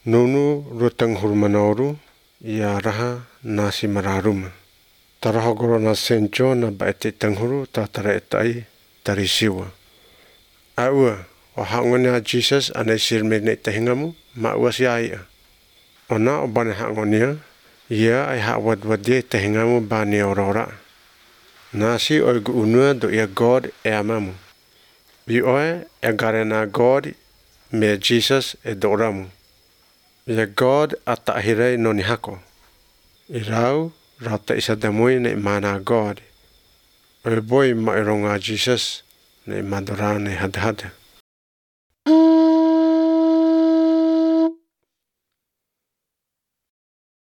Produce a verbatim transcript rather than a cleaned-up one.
Nunu rutang hurmanoru ya raha nasi mararuma. Tarahogoro na sencho na baete tanghuru ta taretai tarisiwa. Aua ohangonia Jesus anesir mene tehingamu ma uasiaia. Ona obane hangonia ia ai hawad wadie tehingamu bani aurora. Nasi oigu unua do ia God e amamu. Bi oe e garena God me Jesus e doramu. Ia God ata ahirai noni hako. Irau rata isa damui ne mana God. Oe boi ma ironga Jesus ne madora ne hada hada.